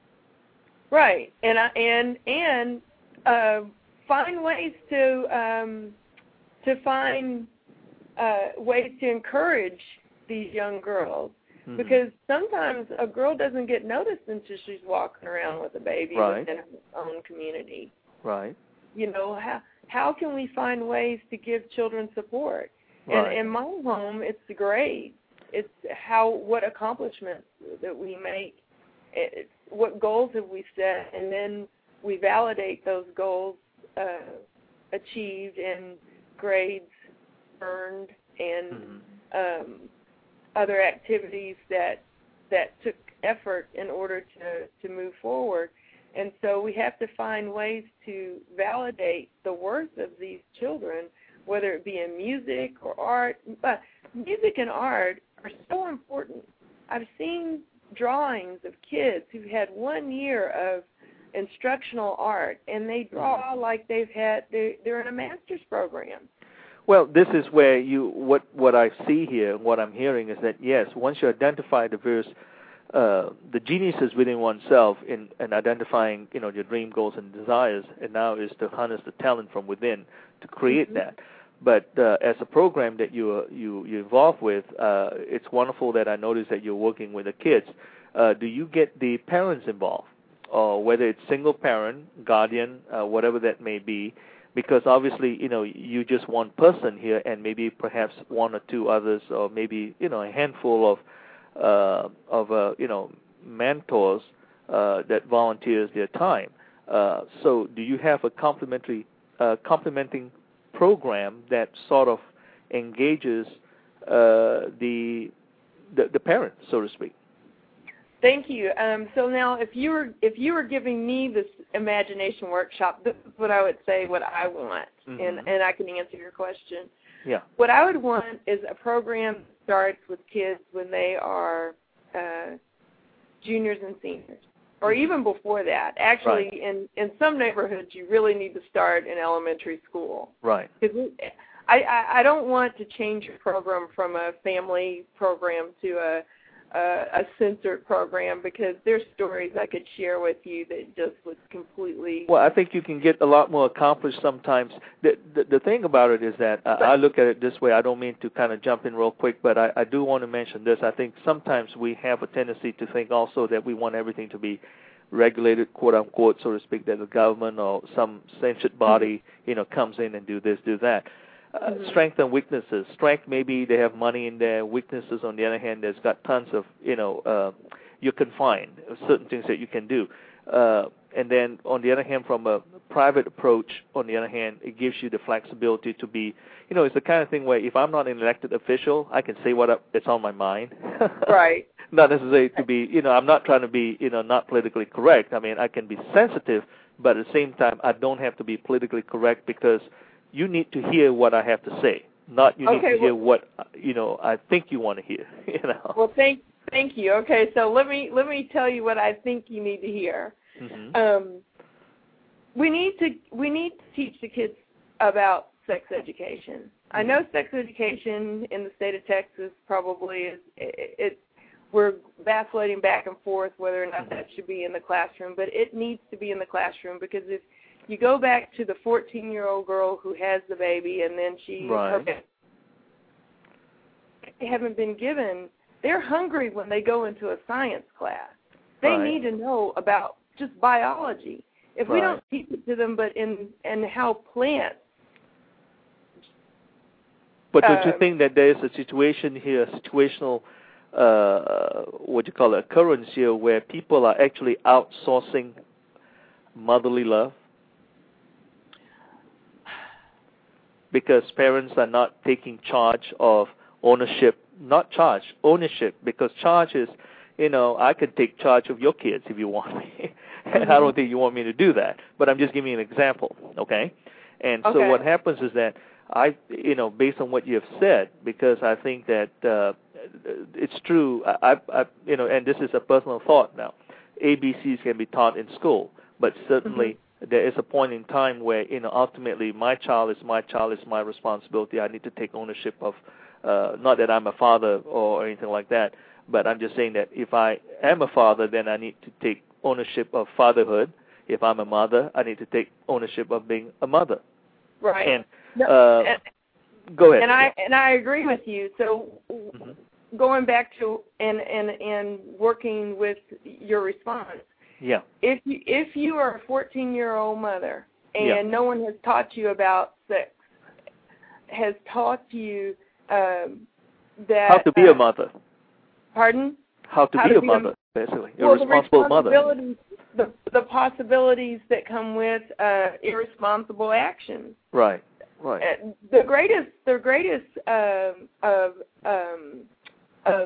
Right, and I, and and uh, find ways to um, to find uh, ways to encourage these young girls. Mm-hmm. Because sometimes a girl doesn't get noticed until she's walking around with a baby right. within her own community. Right. You know, how how can we find ways to give children support? Right. And in my home, it's the grades. It's how what accomplishments that we make. It's what goals have we set, and then we validate those goals uh, achieved and grades earned and mm-hmm. um, other activities that that took effort in order to, to move forward. And so we have to find ways to validate the worth of these children, whether it be in music or art. But music and art are so important. I've seen drawings of kids who've had one year of instructional art, and they draw like they've had, they're, they're in a master's program. Well, this is where you, what, what I see here, what I'm hearing is that, yes, once you identify the various, uh, the geniuses within oneself in, in identifying, you know, your dream goals and desires, and now is to harness the talent from within to create mm-hmm. that. But uh, as a program that you you you involved with, uh, it's wonderful that I noticed that you're working with the kids. Uh, do you get the parents involved, or whether it's single parent, guardian, uh, whatever that may be? Because obviously, you know, you just one person here, and maybe perhaps one or two others, or maybe you know a handful of uh, of uh, you know mentors uh, that volunteers their time. Uh, so, do you have a complementary uh, complementing program that sort of engages uh, the, the the parent, so to speak? Thank you. Um, so now, if you were if you were giving me this imagination workshop, this is what I would say. What I want, mm-hmm. and and I can answer your question. Yeah. What I would want is a program that starts with kids when they are uh, juniors and seniors, or even before that. Actually, right. in, in some neighborhoods, you really need to start in elementary school. Right. Because I, I, I don't want to change your program from a family program to a, a, a censored program, because there's stories I could share with you that just was completely... Well, I think you can get a lot more accomplished sometimes. The the, the thing about it is that uh, I look at it this way. I don't mean to kind of jump in real quick, but I, I do want to mention this. I think sometimes we have a tendency to think also that we want everything to be regulated, quote unquote, so to speak, that the government or some censored body, mm-hmm. you know, comes in and do this, do that. Uh, mm-hmm. Strength and weaknesses. Strength, maybe they have money in there. Weaknesses, on the other hand, there's got tons of, you know, uh, you're confined, certain things that you can do. Uh, and then, on the other hand, from a private approach, on the other hand, it gives you the flexibility to be, you know, it's the kind of thing where if I'm not an elected official, I can say what it's on my mind. Right. Not necessarily to be, you know, I'm not trying to be, you know, not politically correct. I mean, I can be sensitive, but at the same time, I don't have to be politically correct, because you need to hear what I have to say, not you okay, need to hear well, what, you know, I think you want to hear, you know. Well, thank thank you. Okay, so let me let me tell you what I think you need to hear. Mm-hmm. Um, we need to we need to teach the kids about sex education. Mm-hmm. I know sex education in the state of Texas probably is it, it we're vacillating back and forth whether or not that should be in the classroom, but it needs to be in the classroom, because if you go back to the fourteen-year-old girl who has the baby, and then she right. her, they haven't been given. They're hungry when they go into a science class. They right. need to know about just biology. If right. we don't teach it to them, but in and how plants. But don't uh, you think that there is a situation here, a situational uh, what you call it, occurrence here where people are actually outsourcing motherly love because parents are not taking charge of ownership, not charge, ownership, because charge is, you know, I could take charge of your kids if you want me. And I don't think you want me to do that, but I'm just giving you an example, okay? And okay. so what happens is that I, you know, based on what you have said, because I think that uh, it's true, I, I, you know, and this is a personal thought now, A B Cs can be taught in school, but certainly mm-hmm. there is a point in time where, you know, ultimately my child is my child, is my responsibility. I need to take ownership of, uh, not that I'm a father or anything like that, but I'm just saying that if I am a father, then I need to take ownership of fatherhood. If I'm a mother, I need to take ownership of being a mother. Right. And, no, uh, and, go ahead. And I and I agree with you. So mm-hmm. going back to and, and and working with your response. Yeah. If you if you are a fourteen-year-old mother and yeah. no one has taught you about sex, has taught you um, that how to be uh, a mother. Pardon? How to how be to a be mother, a, basically. A well, responsible the mother. The, the possibilities that come with uh, irresponsible actions. Right, right. Uh, the greatest, the greatest um, of um, of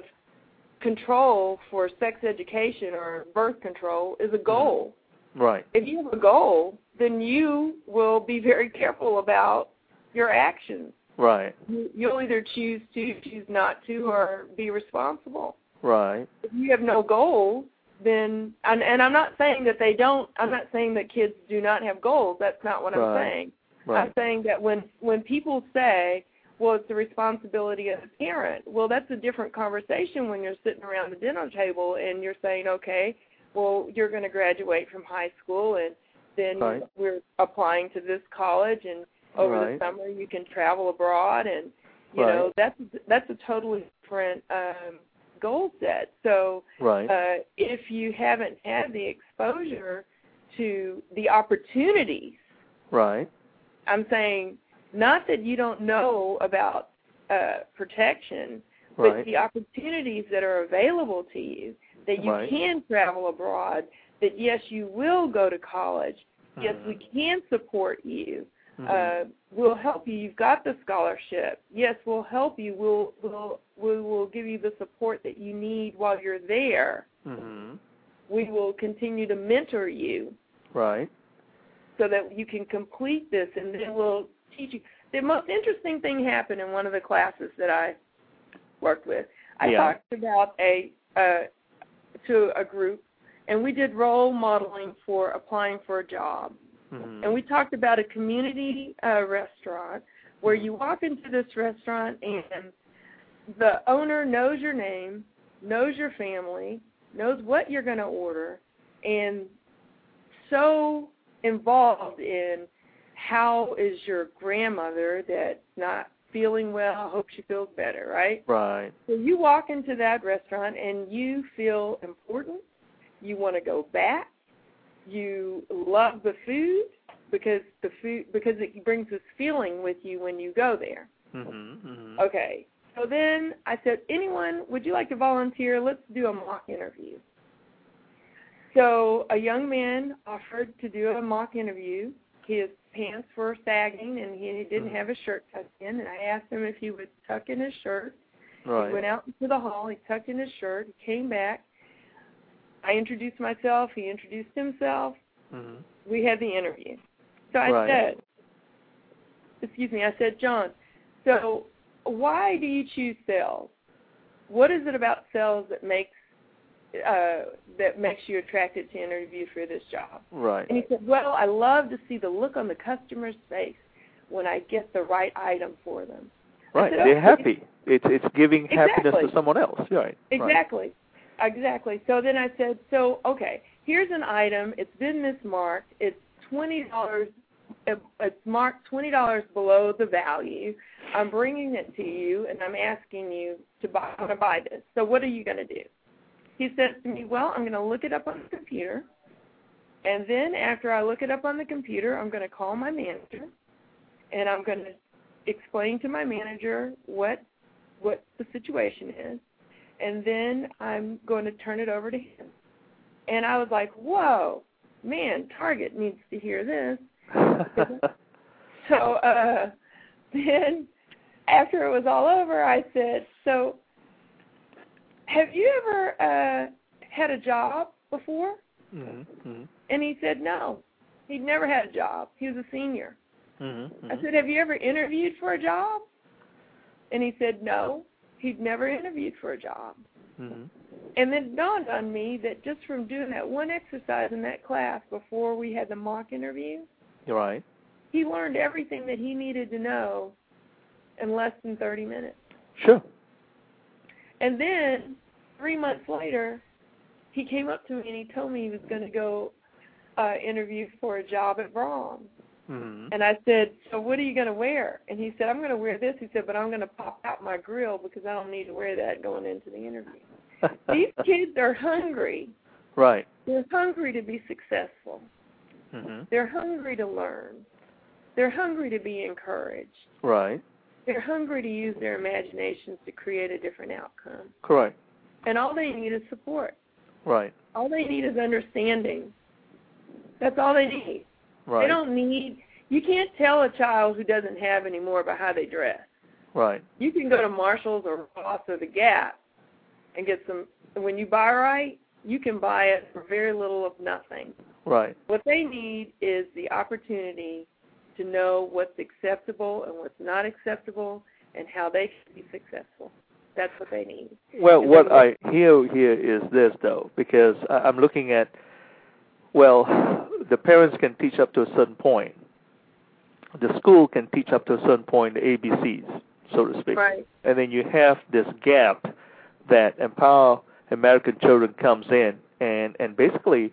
control for sex education or birth control is a goal. Right. If you have a goal, then you will be very careful about your actions. Right. You, you'll either choose to, choose not to, or be responsible. Right. If you have no goals, then, and, and I'm not saying that they don't, I'm not saying that kids do not have goals. That's not what right. I'm saying. Right. I'm saying that when, when people say, well, it's the responsibility of the parent, well, that's a different conversation when you're sitting around the dinner table and you're saying, okay, well, you're going to graduate from high school and then right. we're applying to this college and over right. the summer you can travel abroad and, you right. know, that's that's a totally different um, goal set. So right. uh, if you haven't had the exposure to the opportunities, right. I'm saying not that you don't know about uh, protection, right. but the opportunities that are available to you, that you right. can travel abroad, that yes, you will go to college, mm-hmm. yes, we can support you, mm-hmm. uh, we'll help you, you've got the scholarship, yes, we'll help you, we'll, we'll, we will give you the support that you need while you're there. Mm-hmm. We will continue to mentor you. Right. So that you can complete this, and then we'll teach you. The most interesting thing happened in one of the classes that I worked with. I yeah. talked about a uh, to a group, and we did role modeling for applying for a job. Mm-hmm. And we talked about a community uh, restaurant where you walk into this restaurant and the owner knows your name, knows your family, knows what you're going to order, and so involved in how is your grandmother that's not feeling well, I hope she feels better, right? Right. So you walk into that restaurant and you feel important, you want to go back, you love the food because the food because it brings this feeling with you when you go there. Mm-hmm, mm-hmm. Okay. So then I said, anyone, would you like to volunteer? Let's do a mock interview. So a young man offered to do a mock interview. His pants were sagging, and he didn't have his shirt tucked in. And I asked him if he would tuck in his shirt. Right. He went out into the hall. He tucked in his shirt. He came back. I introduced myself. He introduced himself. Mm-hmm. We had the interview. So I right. said, excuse me, I said, John, so why do you choose sales? What is it about sales that makes Uh, that makes you attracted to interview for this job? Right. And he said, well, I love to see the look on the customer's face when I get the right item for them. Right. Said, They're okay. happy. It's it's giving exactly. happiness to someone else. Right. Exactly. Right. Exactly. So then I said, so, okay, here's an item. It's been mismarked. It's twenty dollars. It's marked twenty dollars below the value. I'm bringing it to you, and I'm asking you to buy, to buy this. So what are you going to do? He says to me, well, I'm going to look it up on the computer, and then after I look it up on the computer, I'm going to call my manager, and I'm going to explain to my manager what what the situation is, and then I'm going to turn it over to him. And I was like, whoa, man, Target needs to hear this. so uh, then after it was all over, I said, so have you ever uh, had a job before? Mm-hmm. And he said no. He'd never had a job. He was a senior. Mm-hmm. I said, have you ever interviewed for a job? And he said no. He'd never interviewed for a job. Mm-hmm. And then it dawned on me that just from doing that one exercise in that class before we had the mock interview, You're right. he learned everything that he needed to know in less than thirty minutes. Sure. And then three months later, he came up to me and he told me he was going to go uh, interview for a job at Braun. Mm-hmm. And I said, so what are you going to wear? And he said, I'm going to wear this. He said, but I'm going to pop out my grill because I don't need to wear that going into the interview. These kids are hungry. Right. They're hungry to be successful. Mm-hmm. They're hungry to learn. They're hungry to be encouraged. Right. They're hungry to use their imaginations to create a different outcome. Correct. And all they need is support. Right. All they need is understanding. That's all they need. Right. They don't need, you can't tell a child who doesn't have any more about how they dress. Right. You can go to Marshall's or Ross or the Gap and get some, when you buy right, you can buy it for very little of nothing. Right. What they need is the opportunity to know what's acceptable and what's not acceptable and how they can be successful. That's what they need. Well, and what I hear here is this, though, because I'm looking at, well, the parents can teach up to a certain point. The school can teach up to a certain point, the A B Cs, so to speak. Right. And then you have this gap that Empower American Children comes in and, and basically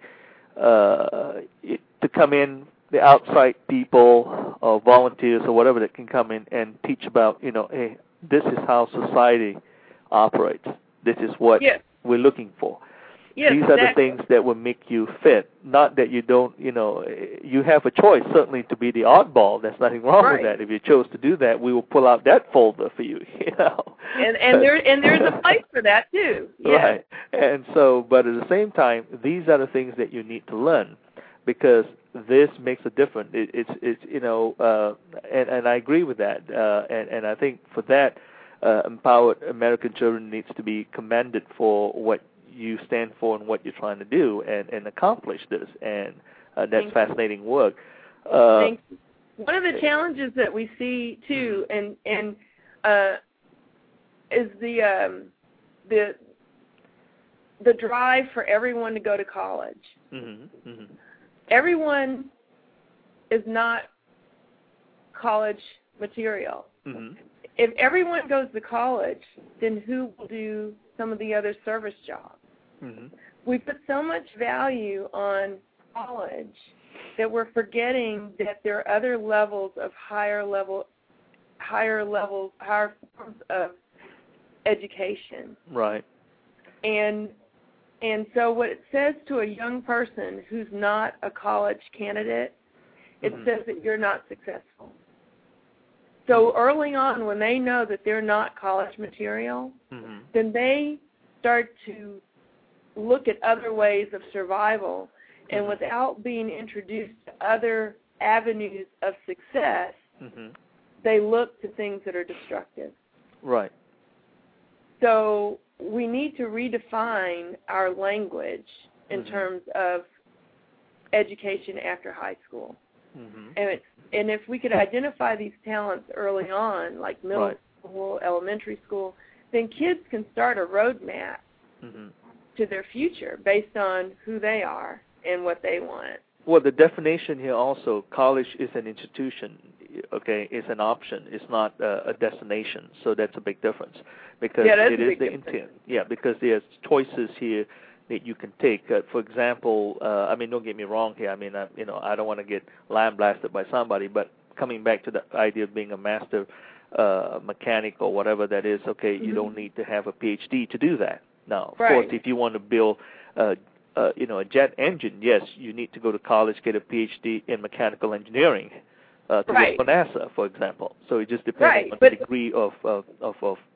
uh, it, to come in, the outside people or volunteers or whatever that can come in and teach about, you know, hey, this is how society operates. This is what yes. we're looking for. Yes, These are exactly. the things that will make you fit. Not that you don't, you know, you have a choice certainly to be the oddball. There's nothing wrong right. with that. If you chose to do that, we will pull out that folder for you. You know, and and there and there's a place for that too. Yes. Right. And so, but at the same time, these are the things that you need to learn because this makes a difference. It, it's it's you know, uh, and and I agree with that. Uh, and and I think for that, uh, Empowered American Children needs to be commended for what you stand for and what you're trying to do and, and accomplish this, and uh, that's Thank fascinating you. work. Uh, Thank you. One of the challenges that we see too, and and uh, is the um, the the drive for everyone to go to college. mm-hmm, mm-hmm. Everyone is not college material. Mm-hmm. If everyone goes to college, then who will do some of the other service jobs? Mm-hmm. We put so much value on college that we're forgetting that there are other levels of higher level, higher levels, higher forms of education. Right. And and so what it says to a young person who's not a college candidate, it mm-hmm. says that you're not successful. So early on, when they know that they're not college material, mm-hmm. then they start to look at other ways of survival, and mm-hmm. without being introduced to other avenues of success, mm-hmm. they look to things that are destructive. Right. So we need to redefine our language in mm-hmm. terms of education after high school. Mm-hmm. And it's, and if we could identify these talents early on, like middle right. school, elementary school, then kids can start a roadmap mm-hmm. to their future based on who they are and what they want. Well, the definition here also, college is an institution, okay, it's an option. It's not uh, a destination, so that's a big difference because yeah, it is the difference. intent. Yeah, because there's choices here that you can take. Uh, for example, uh, I mean, don't get me wrong here. I mean, I, you know, I don't want to get lambasted by somebody, but coming back to the idea of being a master uh, mechanic or whatever that is, okay, mm-hmm. you don't need to have a P H D to do that. Now, of right. course, if you want to build uh, uh, you know, a jet engine, yes, you need to go to college, get a P H D in mechanical engineering uh, to right. work for NASA, for example. So it just depends right. on but, the degree of, of, of, of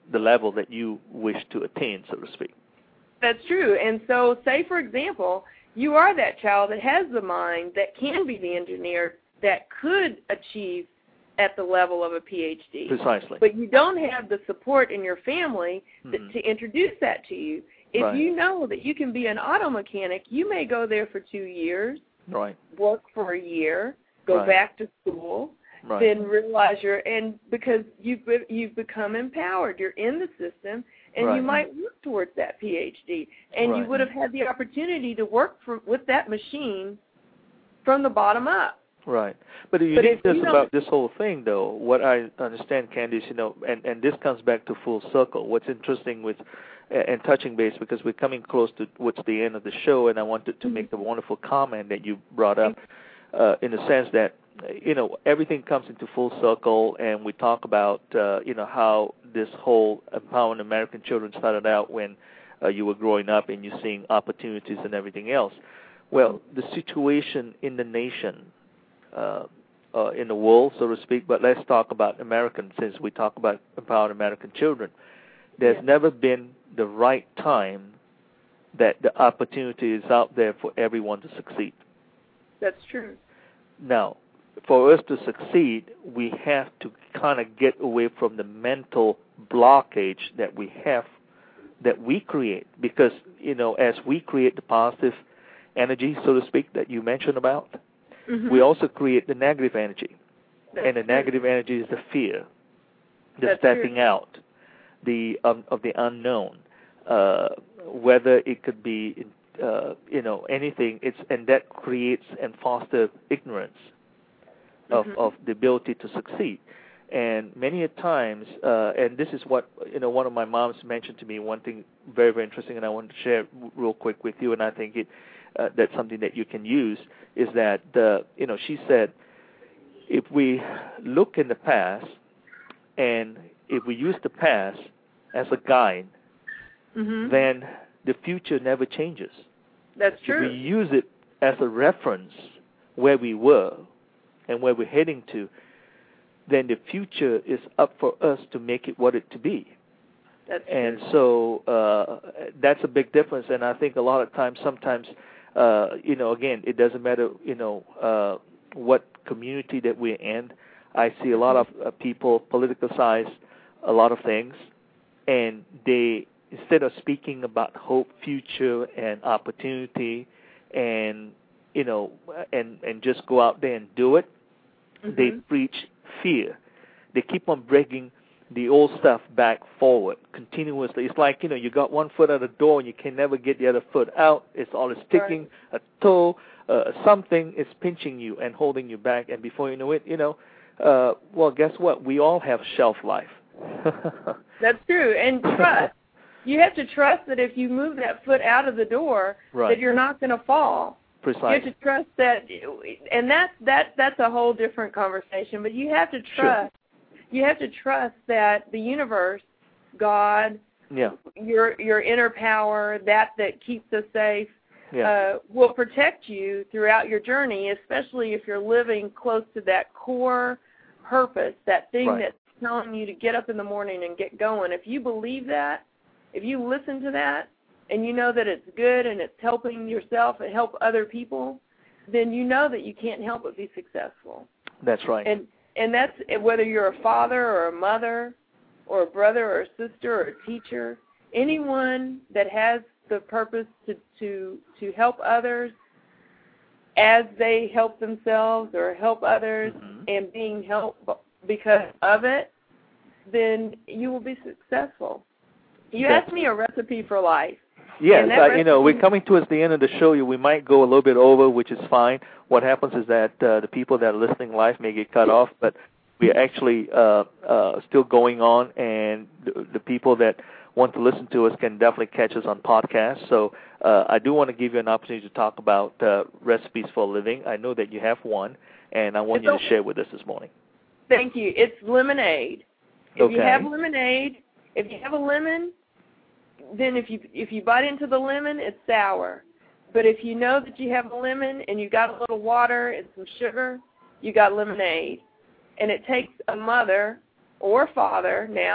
the level that you wish to attain, so to speak. That's true. And so, say, for example, you are that child that has the mind that can be the engineer that could achieve at the level of a P H D. Precisely. But you don't have the support in your family that, mm-hmm. to introduce that to you. If right. you know that you can be an auto mechanic, you may go there for two years, right. work for a year, go right. back to school, right. then realize you're, and because you've, you've become empowered, you're in the system, and right. you might work towards that P H D. And right. you would have had the opportunity to work for, with that machine from the bottom up. Right. But the uniqueness about this whole thing, though, what I understand, Candice, you know, and, and this comes back to full circle. What's interesting with, and touching base, because we're coming close to what's the end of the show, and I wanted to make the wonderful comment that you brought up uh, in the sense that, you know, everything comes into full circle, and we talk about, uh, you know, how this whole Empowering American Children started out when uh, you were growing up and you're seeing opportunities and everything else. Well, the situation in the nation, uh, uh, in the world, so to speak, but let's talk about Americans since we talk about Empowering American Children. There's yeah. never been the right time that the opportunity is out there for everyone to succeed. That's true. Now, for us to succeed, we have to kind of get away from the mental blockage that we have, that we create. Because, you know, as we create the positive energy, so to speak, that you mentioned about, mm-hmm. we also create the negative energy. That's and the true. Negative energy is the fear, the That's stepping true. out, the um, of the unknown, uh, whether it could be, uh, you know, anything. It's and that creates and fosters ignorance of, mm-hmm. of the ability to succeed. And many a times, uh, and this is what, you know, one of my moms mentioned to me, one thing very, very interesting, and I wanted to share real quick with you, and I think it uh, that's something that you can use, is that, uh, you know, she said, if we look in the past, and if we use the past as a guide, mm-hmm. then the future never changes. That's true. If we use it as a reference where we were and where we're heading to, then the future is up for us to make it what it to be. That's and true. so uh, that's a big difference. And I think a lot of times, sometimes, uh, you know, again, it doesn't matter, you know, uh, what community that we're in. I see a lot of uh, people politicize a lot of things, and they, instead of speaking about hope, future, and opportunity, and, you know, and, and just go out there and do it, mm-hmm. they preach fear. They keep on breaking the old stuff back forward continuously. It's like, you know, you got one foot at the door and you can never get the other foot out. It's always sticking, right. a toe, uh, something is pinching you and holding you back. And before you know it, you know, uh, well, guess what? We all have shelf life. That's true. And trust. You have to trust that if you move that foot out of the door, right. that you're not going to fall. Precisely. You have to trust that, and that's that that's a whole different conversation. But you have to trust. Sure. You have to trust that the universe, God, yeah. your your inner power, that that keeps us safe, yeah. uh, will protect you throughout your journey. Especially if you're living close to that core purpose, that thing right. that's telling you to get up in the morning and get going. If you believe that, if you listen to that, and you know that it's good and it's helping yourself and help other people, then you know that you can't help but be successful. That's right. And and that's whether you're a father or a mother or a brother or a sister or a teacher, anyone that has the purpose to, to, to help others as they help themselves or help others mm-hmm. and being helped because of it, then you will be successful. You that's asked me a recipe for life. Yes, uh, you know, we're coming towards the end of the show. We might go a little bit over, which is fine. What happens is that uh, the people that are listening live may get cut off, but we're actually uh, uh, still going on, and the, the people that want to listen to us can definitely catch us on podcasts. So uh, I do want to give you an opportunity to talk about uh, recipes for a living. I know that you have one, and I want it's you to okay. share with us this morning. Thank you. It's lemonade. If okay. you have lemonade, if you have a lemon, then if you if you bite into the lemon, it's sour. But if you know that you have a lemon and you got a little water and some sugar, you got lemonade. And it takes a mother or father now,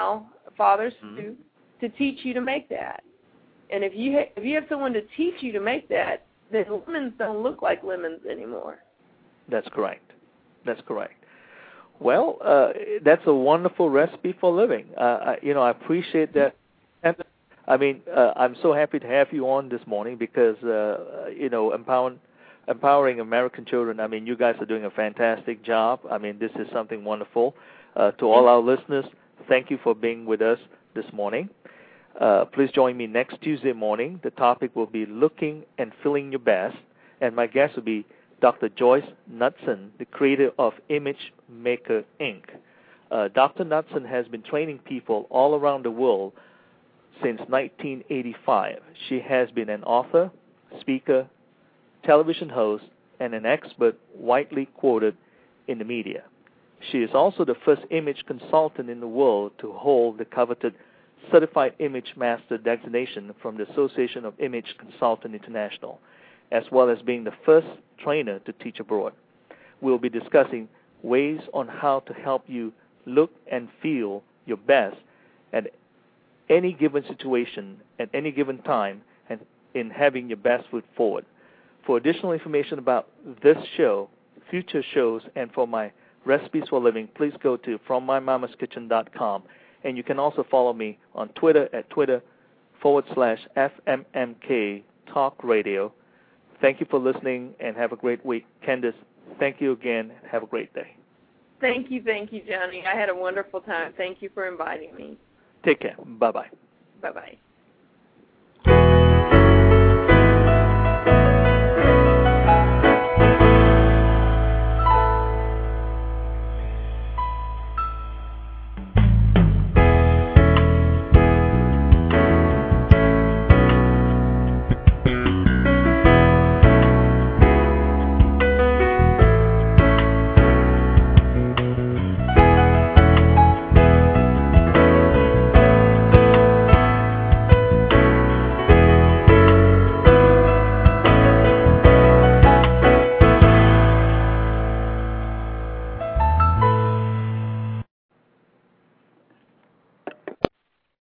fathers mm-hmm. to to teach you to make that. And if you ha- if you have someone to teach you to make that, then lemons don't look like lemons anymore. That's correct. That's correct. Well, uh, that's a wonderful recipe for living. Uh, I, you know, I appreciate that. And I mean, uh, I'm so happy to have you on this morning because, uh, you know, empowering, empowering American children, I mean, you guys are doing a fantastic job. I mean, this is something wonderful. Uh, to all our listeners, thank you for being with us this morning. Uh, please join me next Tuesday morning. The topic will be looking and feeling your best, and my guest will be Doctor Joyce Knudsen, the creator of Image Maker, Incorporated. Uh, Doctor Knudsen has been training people all around the world since nineteen eighty-five. She has been an author, speaker, television host, and an expert widely quoted in the media. She is also the first image consultant in the world to hold the coveted Certified Image Master designation from the Association of Image Consultants International, as well as being the first trainer to teach abroad. We'll be discussing ways on how to help you look and feel your best at any given situation, at any given time, and in having your best foot forward. For additional information about this show, future shows, and for my recipes for living, please go to from my mamas kitchen dot com. And you can also follow me on Twitter at Twitter forward slash F M M K Talk Radio. Thank you for listening and have a great week. Candace, thank you again. Have a great day. Thank you, thank you, Johnny. I had a wonderful time. Thank you for inviting me. Take care. Bye-bye. Bye-bye.